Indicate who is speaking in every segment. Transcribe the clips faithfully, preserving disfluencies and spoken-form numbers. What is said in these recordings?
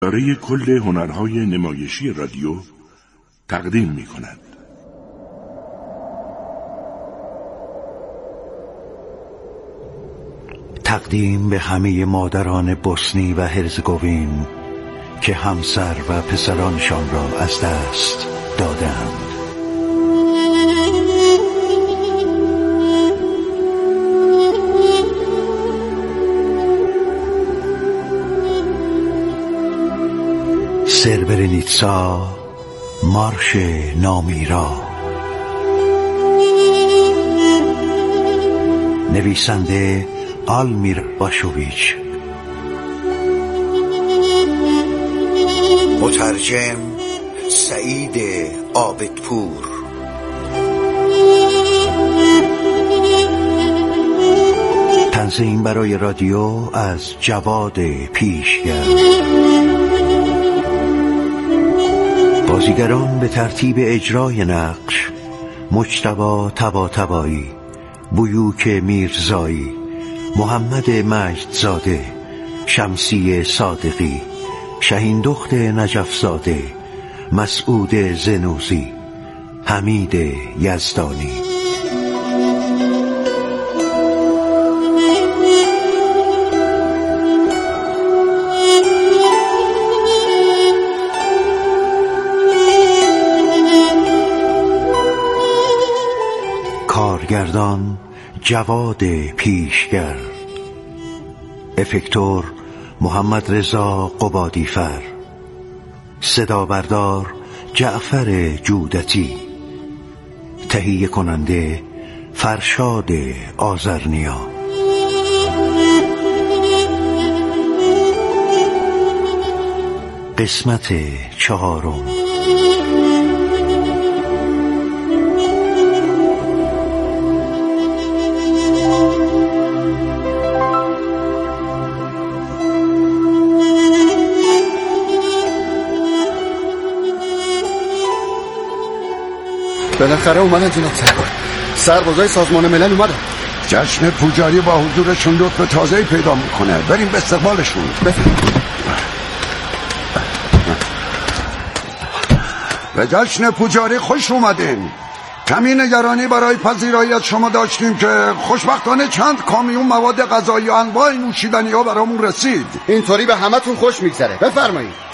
Speaker 1: اداره کل هنرهای نمایشی رادیو تقدیم می کند.
Speaker 2: تقدیم به همه مادران بوسنی و هرزگوین که همسر و پسرانشان را از دست دادند. سربرنیتسا، مارش نامیرا. نویسنده آلمیر باشوویچ. مترجم سعید عابدپور. تنظیم برای رادیو از جواد پیشگر. بازیگران به ترتیب اجرای نقش: مجتبی طباطبایی، بیوک میرزایی، محمد مجدزاده، شمسی صادقی، شهین دخت نجفزاده، مسعود زنوزی، حمید یزدانی. کارگردان جواد پیشگر. افکتور محمد رضا قبادیفر. صدا بردار جعفر جودتی. تهیه کننده فرشاد آذرنیا. قسمت چهارم.
Speaker 3: بالاخره اومدن جناب سرکار. سربازای سازمان ملل اومدن.
Speaker 4: جشن پوجاری با حضورشون لطف تازه‌ای پیدا میکنه. بریم به استقبالشون.
Speaker 3: بفرمایید.
Speaker 4: به جشن پوجاری خوش اومدین. کمی نگرانی برای پذیرایی از شما داشتیم که خوشبختانه چند کامیون مواد غذایی و انواع نوشیدنی ها برامون رسید.
Speaker 3: اینطوری به همتون خوش میگذره. بفرمایید.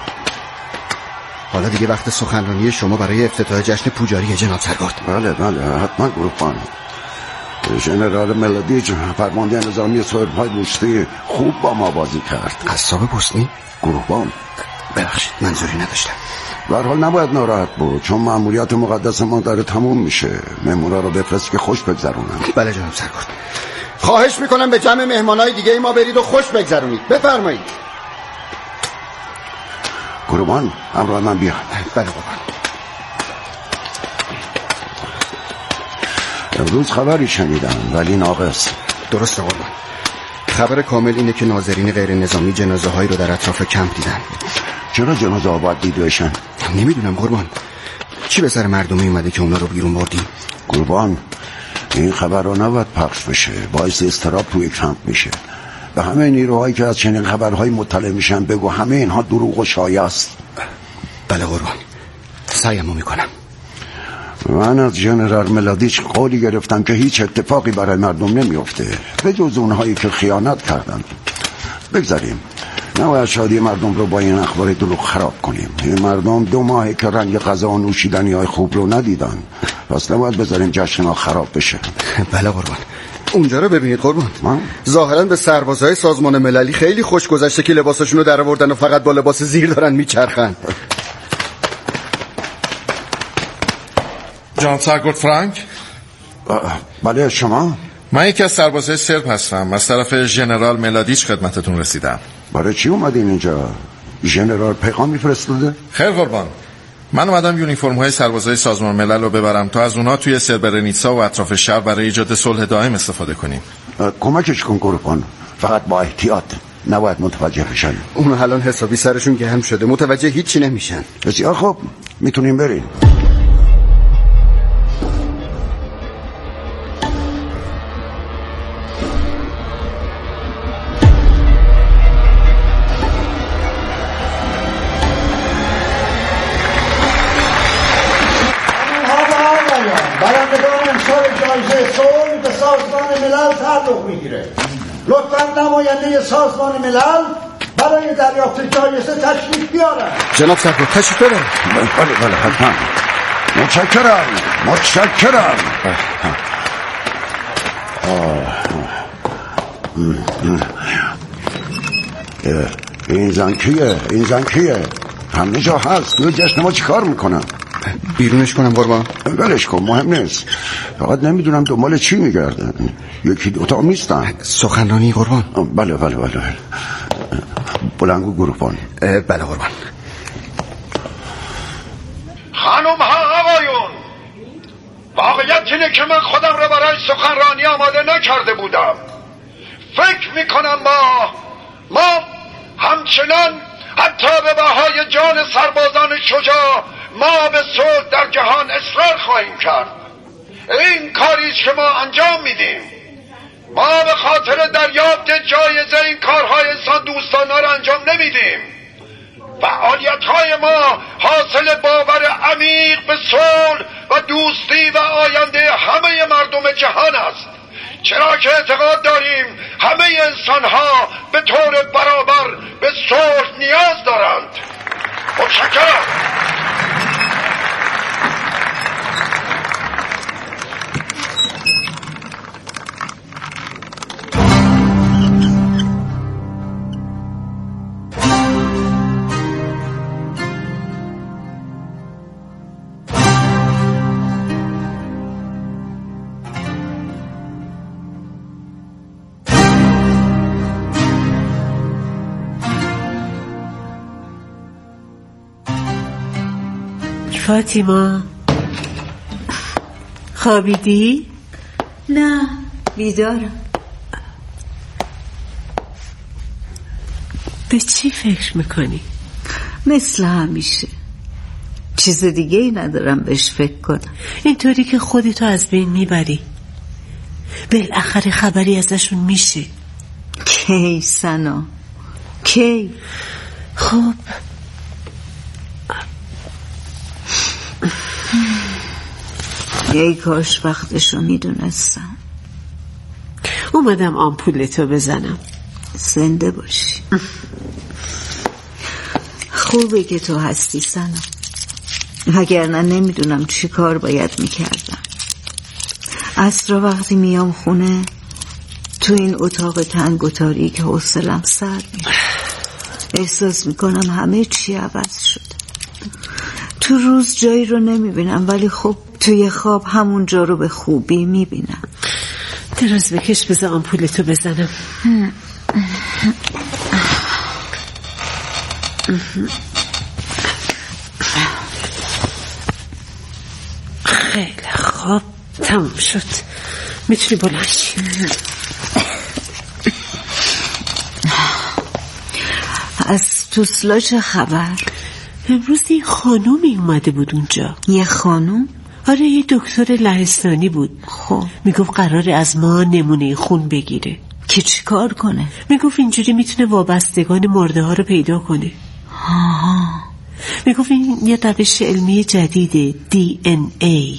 Speaker 3: حالا دیگه وقت سخنرانی شما برای افتتاح جشن پوجاری جناب سرکار.
Speaker 4: بله بله حتما گروهبان. ژنرال ملادیچ فرمانده نظامی سربهای بوسنی خوب با ما بازی کرد.
Speaker 3: قصاب بوسنی؟
Speaker 4: گروهبان
Speaker 3: ببخشید منظوری نداشتم.
Speaker 4: به هر حال نباید ناراحت بود چون مأموریت مقدس ما داره تموم میشه. مهمونا رو بفرست که خوش بگذرونن.
Speaker 3: بله جناب سرکار. خواهش میکنم به جمع مهمانای دیگه ما برید و خوش بگذرونید. بفرمایید.
Speaker 4: گروهبان همراه من بیا.
Speaker 3: بله قربان.
Speaker 4: امروز خبری شنیدم ولی ناقص.
Speaker 3: درسته قربان. خبر کامل اینه که ناظرین غیر نظامی جنازه هایی رو در اطراف کمپ دیدن.
Speaker 4: چرا جنازه ها باید دیده بشن؟
Speaker 3: نمیدونم قربان. چی به سر مردمی اومده که اونا رو بیرون بردیم؟
Speaker 4: قربان این خبر رو نباید پخش بشه. باعث اضطراب توی کمپ میشه. به همه نیروهایی که از چنین خبرهای مطلع میشن بگو همه اینها دروغ و شایعه است.
Speaker 3: بله قربان. سعیمو میکنم.
Speaker 4: من از ژنرال ملادیچ قولی گرفتم که هیچ اتفاقی برای مردم نمیفته به جز اونهایی که خیانت کردن. بگذاریم. نباید شادی مردم رو با این اخبار دروغ خراب کنیم. این مردم دو ماهه که رنگ غذا و نوشیدنی های خوب رو ندیدن. پس نباید بذاریم جشن ها خراب بشه.
Speaker 3: بله قربان. اونجا رو ببینید قربان. ظاهرا به سربازهای سازمان مللی خیلی خوش گذشته که لباساشون رو در آوردن و فقط با لباس زیر دارن میچرخن.
Speaker 5: جان سرگرد فرانک؟
Speaker 4: بله شما؟
Speaker 5: من یکی از سربازهای سرب هستم. از طرف ژنرال ملادیچ خدمتتون رسیدم.
Speaker 4: برای چی اومدین اینجا؟ ژنرال پیغام میفرستاده؟
Speaker 5: خیر قربان. من اومدم یونیفرم های سربازای سازمان ملل رو ببرم تا از اونها توی سربرنیتسا و اطراف شهر برای ایجاد صلح دائم استفاده کنیم.
Speaker 4: کمکش کن قربان. فقط با احتیاط. نباید متوجه بشن.
Speaker 3: اون الان حسابی سرشون گرم شده. متوجه هیچی نمیشن.
Speaker 4: بسیار خوب. میتونیم بریم.
Speaker 6: جایزه صلح به سازمان ملل تعلق میگیره. لطفاً نماینده سازمان ملل برای دریافت جایزه تشریف بیارن.
Speaker 3: جناب سرکار تشریف بیارن.
Speaker 4: بله بله حتما. متشکرم متشکرم. این زن کیه؟ این زن کیه؟ همه جا هست. توی جشن ما چی کار میکنن؟
Speaker 3: بیرونش کنم قربان؟
Speaker 4: ولش کن مهم نیست. فقط نمیدونم دنبال چی میگردن. یکی دوتا نیستن.
Speaker 3: سخنرانی قربان؟
Speaker 4: بله بله بله. بلنگو گروپان.
Speaker 3: بله قربان.
Speaker 7: خانم ها آقایون، واقعیت اینه که من خودم رو برای سخنرانی آماده نکرده بودم. فکر میکنم ما ما همچنان حتی به بهای جان سربازان شجاع ما به صلح در جهان اصرار خواهیم کرد. این کاری که ما انجام میدیم، ما به خاطر دریافت جایزه این کارهای انسان دوستانه را انجام نمیدیم. فعالیت‌های ما حاصل باور عمیق به صلح و دوستی و آینده همه مردم جهان است، چرا که اعتقاد داریم همه انسان‌ها به طور برابر به صلح نیاز دارند. متشکرم.
Speaker 8: فاطیما خوابیدی؟
Speaker 9: نه بیدارم.
Speaker 8: به چی فکر میکنی؟
Speaker 9: مثل همیشه چیز دیگه ای ندارم بهش فکر کنم.
Speaker 8: اینطوری که خودتو از بین میبری. بالاخره خبری ازشون میشه.
Speaker 9: کی سنا کی؟
Speaker 8: خب
Speaker 9: ای کاش وقتشو میدونستم.
Speaker 8: اومدم آمپولتو بزنم.
Speaker 9: زنده باشی. خوبه که تو هستی سنا، وگرنه نمیدونم چی کار باید میکردم. عصرا وقتی میام خونه تو این اتاق تنگ و تاریک حوصله‌ام سر میره. احساس میکنم همه چی عوض شده. تو روز جایی رو نمیبینم ولی خب توی خواب همون جا رو به خوبی میبینم.
Speaker 8: دراز بکش بذار آمپولتو بزنم. خیلی خوب تموم شد. میتونی بلند شی.
Speaker 9: از توسلا چه خبر؟
Speaker 8: امروز یه خانومی اومده بود اونجا.
Speaker 9: یه خانوم؟
Speaker 8: آره یه دکتر لهستانی بود.
Speaker 9: خب
Speaker 8: میگفت قراره از ما نمونه خون بگیره.
Speaker 9: که چی کار کنه؟
Speaker 8: میگفت اینجوری میتونه وابستگان مرده ها رو پیدا کنه.
Speaker 9: آها.
Speaker 8: میگفت این یه روش علمی جدیده، دی ان ای.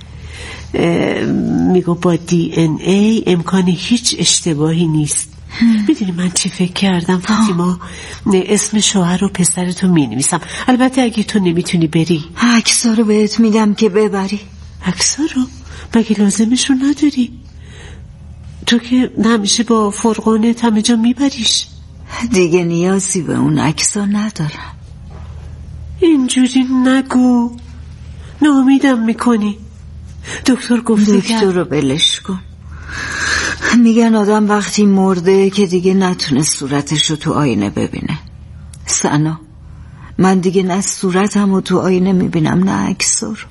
Speaker 8: میگفت با دی ان ای امکان هیچ اشتباهی نیست. میدونی من چی فکر کردم فاطیما؟ اسم شوهر و پسرتو مینویسم، البته اگه تو نمیتونی بری.
Speaker 9: عکس‌ها رو بهت میدم که ببری.
Speaker 8: عکس‌ها رو؟ مگه لازمش رو نداری؟ تو که همیشه با فرقانت همه جا میبریش.
Speaker 9: دیگه نیازی به اون عکس‌ها ندارم.
Speaker 8: اینجوری نگو، ناامیدم میکنی. دکتر گفته
Speaker 9: دکتر رو بلش کن. میگن آدم وقتی مرده که دیگه نتونه صورتشو تو آینه ببینه. سنا من دیگه نه صورتمو تو آینه میبینم نه عکس‌ها رو.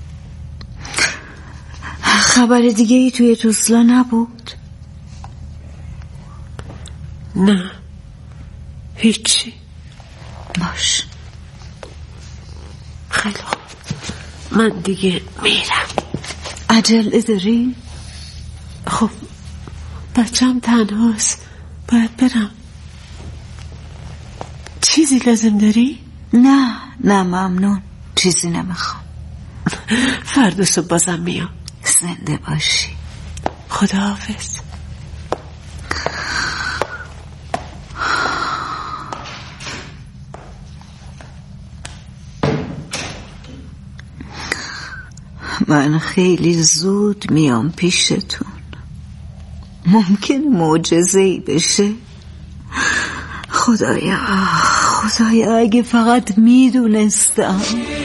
Speaker 9: خبر دیگه ای توی توسلا نبود؟
Speaker 8: نه هیچی.
Speaker 9: باش
Speaker 8: خیلی خوب، من دیگه میرم.
Speaker 9: عجله داری؟
Speaker 8: خب بچم تنهاست، باید برم. چیزی لازم داری؟
Speaker 9: نه نه ممنون، چیزی نمیخوام.
Speaker 8: فردا صبح بازم میام.
Speaker 9: زنده باشی.
Speaker 8: خداحافظ.
Speaker 9: من خیلی زود میام پیشتون. ممکنه معجزه‌ای بشه. خدایا خدایا اگه فقط میدونستم.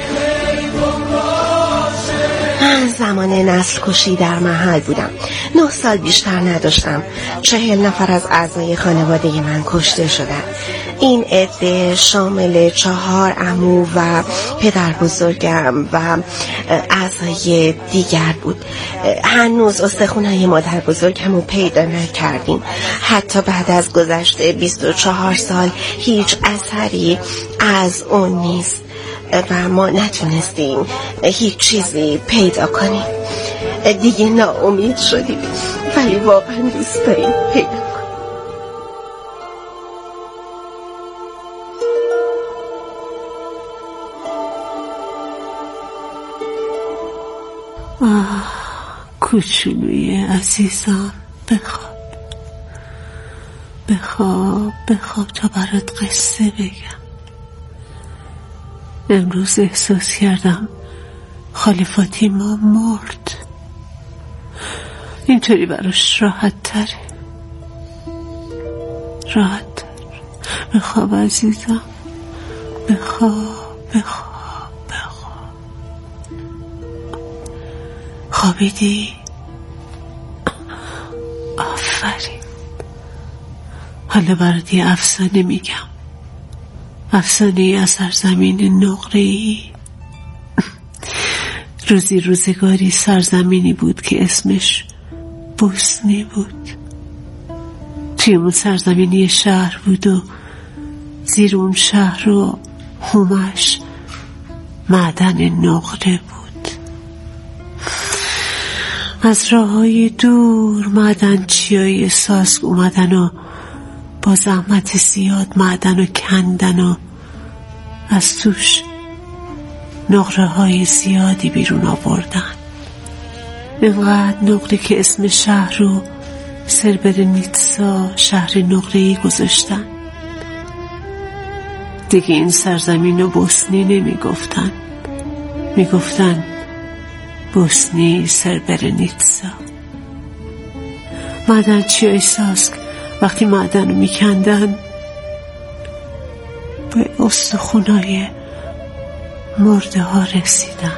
Speaker 10: من زمان نسل کشی در محل بودم. نه سال بیشتر نداشتم. چهل نفر از اعضای خانواده من کشته شدن. این عده شامل چهار عمو و پدر بزرگم و اعضای دیگر بود. هنوز استخونهای مادر بزرگم رو پیدا نکردیم. حتی بعد از گذشته بیست و چهار سال هیچ اثری از اون نیست و ما نتونستیم هیچ چیزی پیدا کنیم. دیگه ناامید شدیم، ولی واقعا دوست داریم پیدا کنیم.
Speaker 8: آه کوچولوی عزیزم، بخواب بخواب بخواب تا برات قصه بگم. امروز احساس کردم خاله فاطیما مرد. اینطوری براش راحت تره. راحت تر. بخواب عزیزم، بخواب بخواب بخواب. خوابیدی؟ آفرین. حالا برات یه افسانه میگم. افسانه از سرزمین نقره‌ای. روزی روزگاری سرزمینی بود که اسمش بوسنی بود. توی اون سرزمینی شهر بود و زیر اون شهر و همش معدن نقره بود. از راههای دور معدن چیای ساسک اومدن و با زحمت زیاد معدن و کندن و از توش نقره های زیادی بیرون آوردن. اینقدر نقره که اسم شهر رو سربرنیتسا، شهر نقره‌ای گذاشتن. دیگه این سرزمین رو بوسنی نمی گفتن، می گفتن بوسنی سربرنیتسا. معدن چیای ساسک وقتی معدن رو می کندن به استخونای مرده ها رسیدن.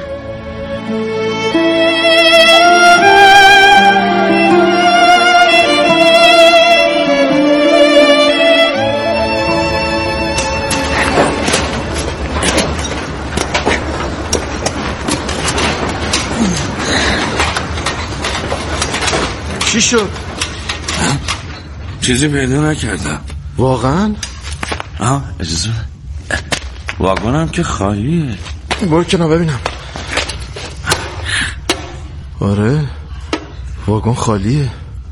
Speaker 3: چی شد؟
Speaker 11: چیزی پیدا نکردم.
Speaker 3: واقعا؟
Speaker 11: آه اجازه واگنم که خالیه.
Speaker 3: برو کنار ببینم. آره واگن خالیه.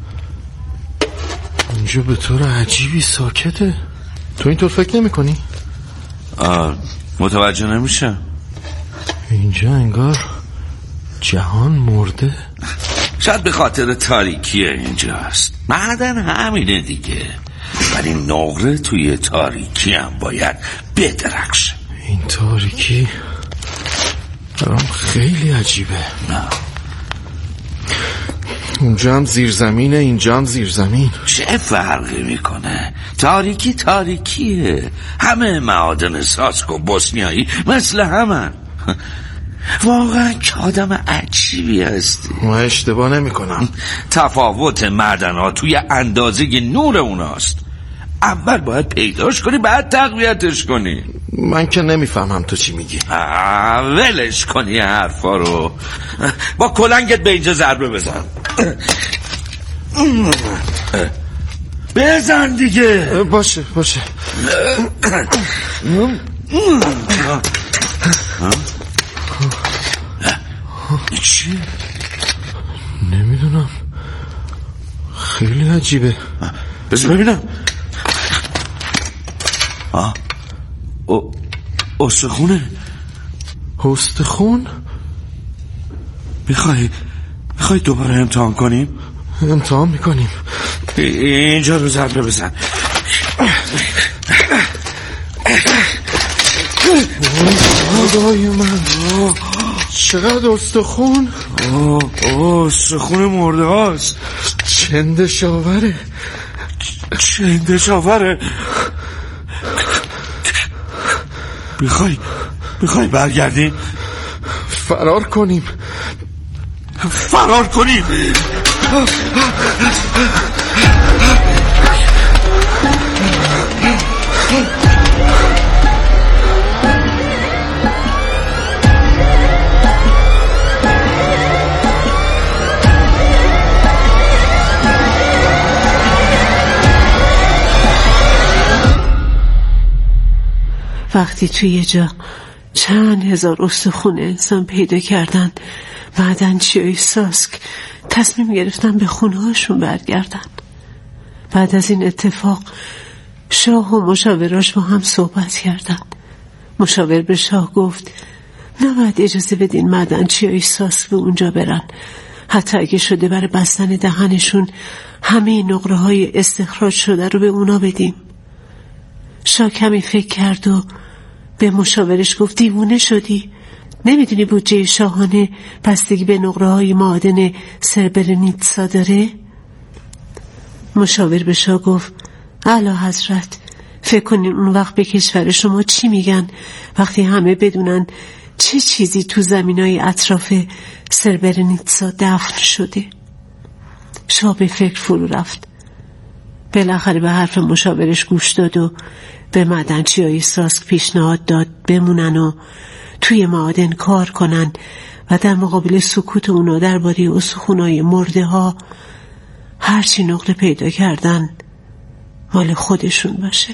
Speaker 3: اینجا به طور عجیبی ساکته. تو اینطور فکر نمی کنی؟
Speaker 11: آه متوجه نمیشم.
Speaker 3: اینجا انگار جهان مرده.
Speaker 11: شاید به خاطر تاریکی اینجاست. معدن همینه دیگه، ولی نقره توی تاریکی هم باید بدرخشه.
Speaker 3: این تاریکی برام خیلی عجیبه.
Speaker 11: نه
Speaker 3: اونجا هم زیرزمینه، اینجا هم زیرزمین.
Speaker 11: چه فرقی میکنه؟ تاریکی تاریکیه. همه معادن ساسک و بوسنیایی مثل همن. واقعا که آدم عجیبی هستی.
Speaker 3: ما اشتباه نمی کنم.
Speaker 11: تفاوت معدن ها توی اندازه نور اوناست. اول باید پیداش کنی بعد تقویتش کنی.
Speaker 3: من که نمیفهمم تو چی میگی.
Speaker 11: ولش کنی حرفا رو. با کلنگت به اینجا ضربه بزن. بزن دیگه.
Speaker 3: باشه باشه.
Speaker 11: چی؟
Speaker 3: نمیدونم، خیلی عجیبه.
Speaker 11: بذار ببینم. آه او استخونه.
Speaker 3: استخون؟
Speaker 11: میخوای میخوای دوباره امتحان کنیم؟
Speaker 5: امتحان میکنیم.
Speaker 11: اینجا رو ضربه بزن.
Speaker 5: خدای من، چقدر استخون.
Speaker 11: استخون مرده هاست.
Speaker 5: چنده شاوره.
Speaker 11: چنده شاوره. میخوای میخوای برگردیم؟
Speaker 5: فرار کنیم.
Speaker 11: فرار کنیم.
Speaker 8: وقتی توی یه جا چند هزار استخون انسان پیدا کردن، معدنچیای ساسک تصمیم گرفتن به خونهاشون برگردن. بعد از این اتفاق شاه و مشاوراش با هم صحبت کردن. مشاور به شاه گفت نباید اجازه بدین معدنچیای ساسک به اونجا برن، حتی اگه شده برای بستن دهنشون همه نقره های استخراج شده رو به اونا بدیم. شاه کمی فکر کرد و به مشاورش گفت دیوونه شدی؟ نمیدونی بودجه شاهانه بستگی به نقره های معادن سربرنیتسا داره؟ مشاور به شاه گفت اعلی حضرت، فکر کنین اون وقت به کشور شما چی میگن وقتی همه بدونن چه چیزی تو زمینای اطراف سربرنیتسا دفن شده؟ شاه به فکر فرو رفت. بالاخره به حرف مشاورش گوش داد و به معدنچیای ساسک پیشنهاد داد بمونن و توی معادن کار کنن و در مقابل سکوت اونا درباره استخونای مرده ها هرچی نقره پیدا کردن مال خودشون باشه.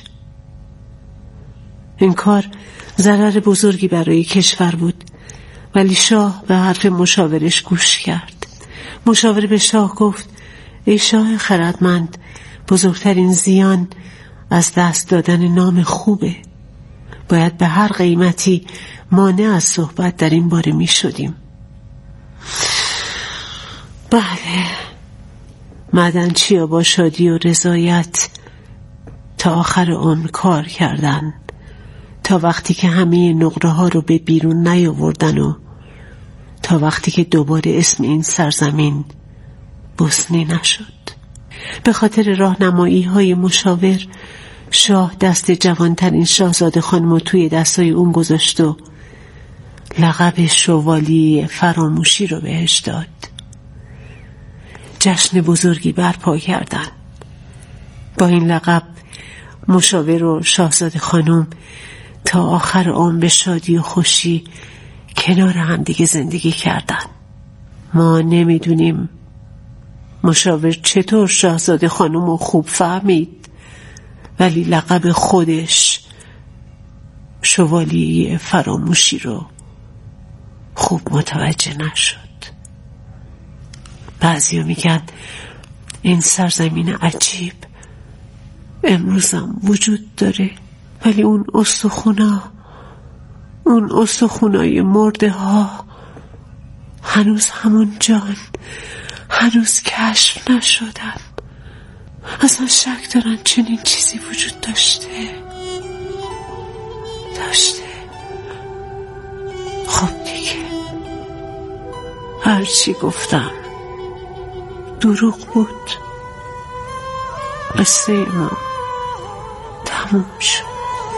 Speaker 8: این کار ضرر بزرگی برای کشور بود، ولی شاه به حرف مشاورش گوش کرد. مشاور به شاه گفت ای شاه خردمند، بزرگترین زیان از دست دادن نام خوبه. باید به هر قیمتی مانع از صحبت در این باره می شدیم. بله، معدنچیا با شادی و رضایت تا آخر آن کار کردن، تا وقتی که همه نقره ها رو به بیرون نیاوردن و تا وقتی که دوباره اسم این سرزمین بوسنی نشد. به خاطر راهنمایی های مشاور شاه دست جوانترین شاهزاده خانم توی دستای اون گذاشت و لقب شوالیه فراموشی رو بهش داد. جشن بزرگی برپا کردن. با این لقب مشاور و شاهزاده خانم تا آخر عمر به شادی و خوشی کنار هم دیگه زندگی کردن. ما نمیدونیم مشاور چطور شاهزاده خانم رو خوب فهمید، ولی لقب خودش شوالیه فراموشی رو خوب متوجه نشد. بعضیا میگن این سرزمین عجیب امروزم وجود داره، ولی اون استخونا اون استخونای مرده ها هنوز همون جان هنوز کشف نشدن. اصلا شک دارن چنین چیزی وجود داشته داشته خب دیگه هرچی گفتم دروغ بود. قصه ما تموم شد.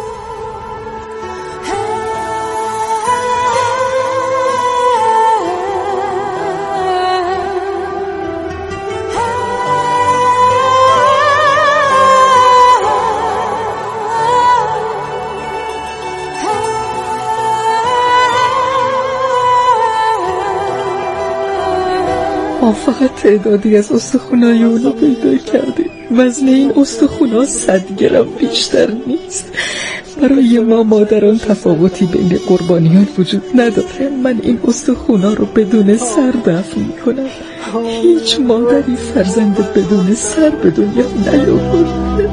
Speaker 12: ما فقط تعدادی از استخونای اونو پیدا کردیم. وزن این استخونا صد گرم بیشتر نیست. برای ما مادران تفاوتی بین قربانیان وجود نداره. من این استخونا رو بدون سر دفن میکنم. هیچ مادری فرزند بدون سر به دنیا نیاورده.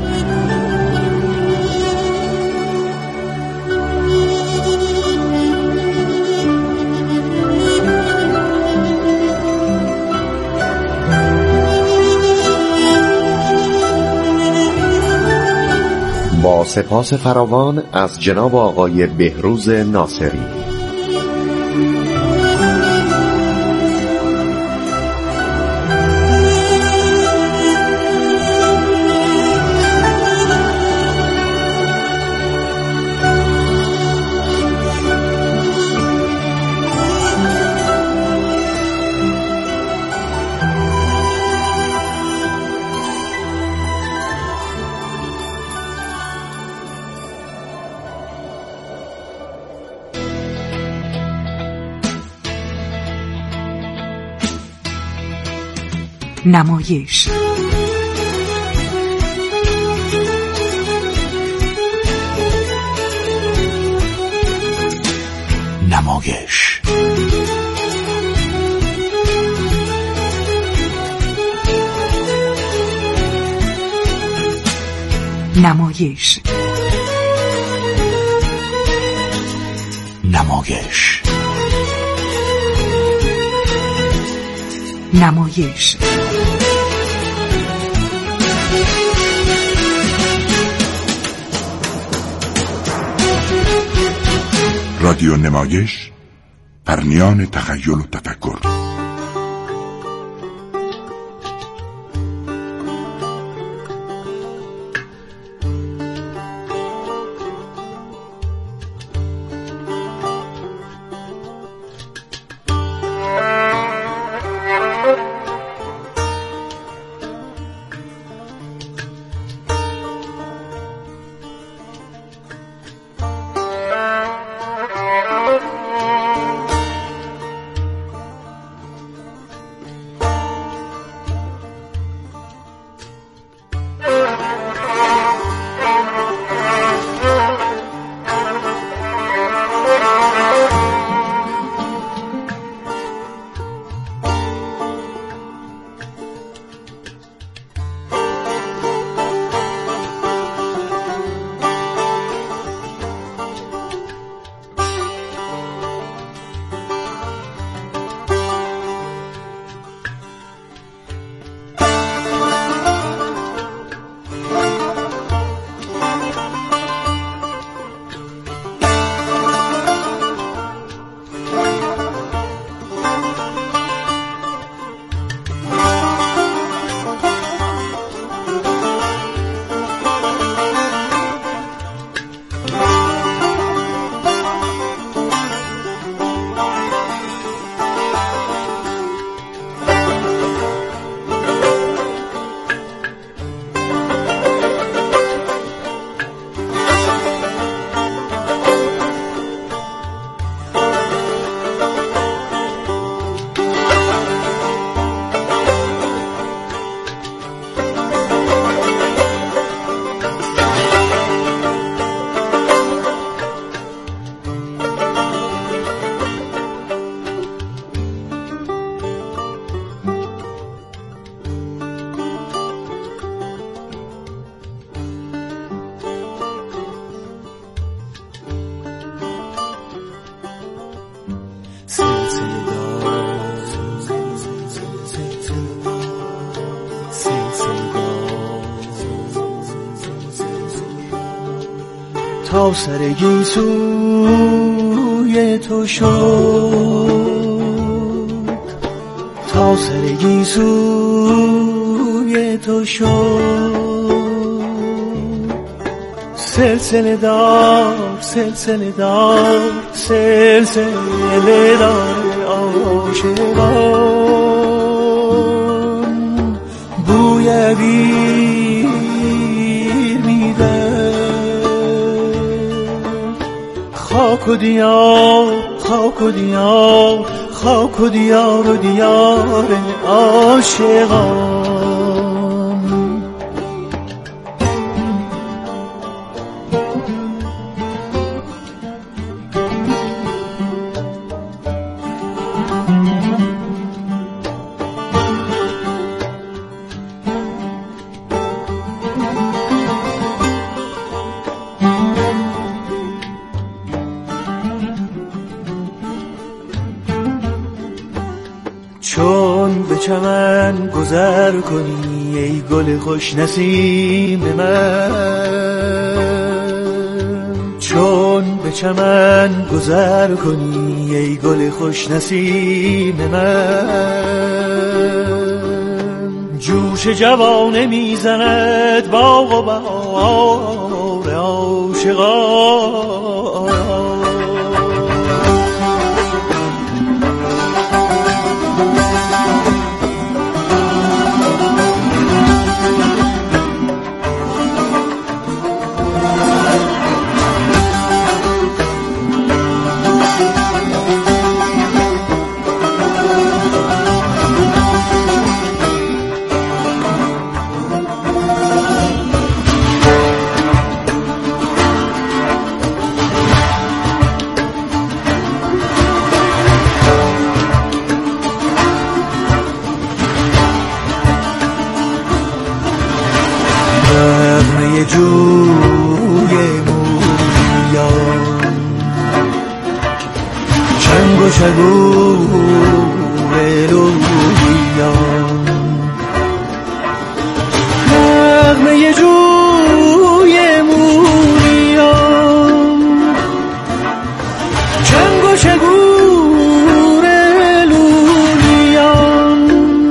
Speaker 13: سپاس فراوان از جناب آقای بهروز ناصری.
Speaker 14: نمایش
Speaker 2: نمایش
Speaker 14: نمایش
Speaker 2: نمایش
Speaker 14: نمایش
Speaker 1: رادیو نمایش، پرنیان تخیل و تفکر.
Speaker 15: تا سر گیسوی تو شد، تا سر گیسوی تو شد، سلسله دار سلسله دار سلسله دار عاشقان، بوی عبیر میده خاک و دیار، خاک و دیار، خاک و دیار و دیار عاشقان. چون به چمن گذر کنی ای گل خوش نسیم من، چون به چمن گذر کنی ای گل خوش نسیم من، جوش جوانه میزند باغ و بهار عاشقان. جوی مویان چنگ و شگور لولیان، نغمه جوی مویان چنگ و شگور لولیان.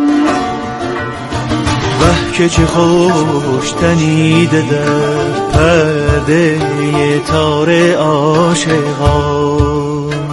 Speaker 15: وه که چه خوش تنیده در پرده تار عاشقان.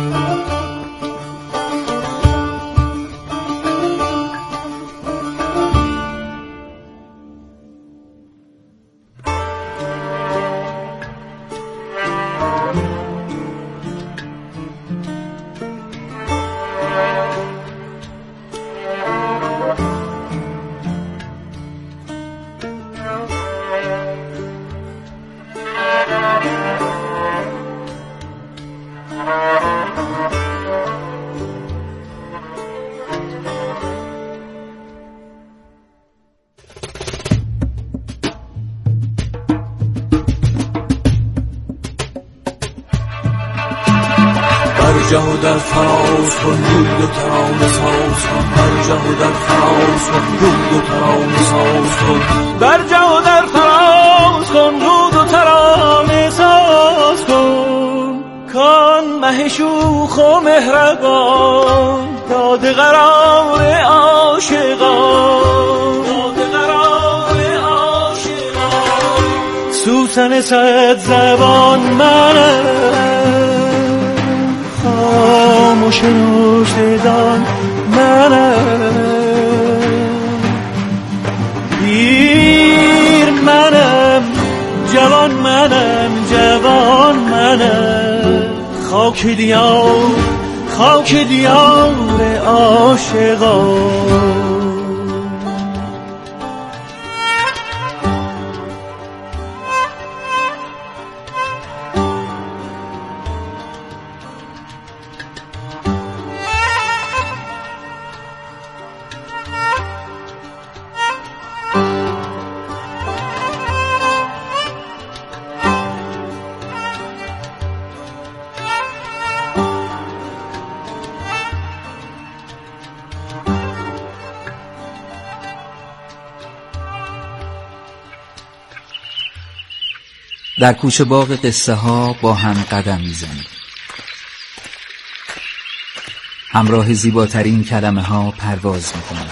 Speaker 15: برجه و در فراز کن روی و ترانه ساز کن، برجه و در فراز کن روی و ترانه ساز کن، برجه و در فراز کن روی و ترانه ساز کن. کان مه شوخ و مهربان داده قرار عاشقان، داده قرار عاشقان. سوسن صد زبان منم، خاموش نوشدان منم، پیر منم جوان منم جوان منم، خاک دیار خاک دیار عاشقان.
Speaker 16: در کوچه باغ قصه ها با هم قدم میزنیم، همراه زیباترین کلمه ها پرواز میکنیم،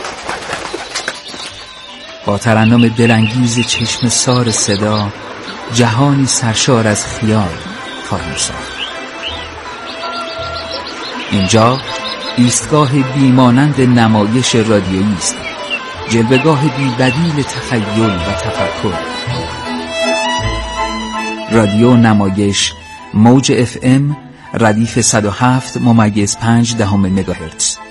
Speaker 16: با ترنم دلانگیز چشم سار صدا جهانی سرشار از خیال خواهیم ساخت. اینجا ایستگاه بیمانند نمایش رادیویی است، جلوه‌گاه بی‌بدیل تخیل و تفکر. رادیو نمایش موج اف ام ردیف صد و هفت ممیز پنج دهم مگاهرتز.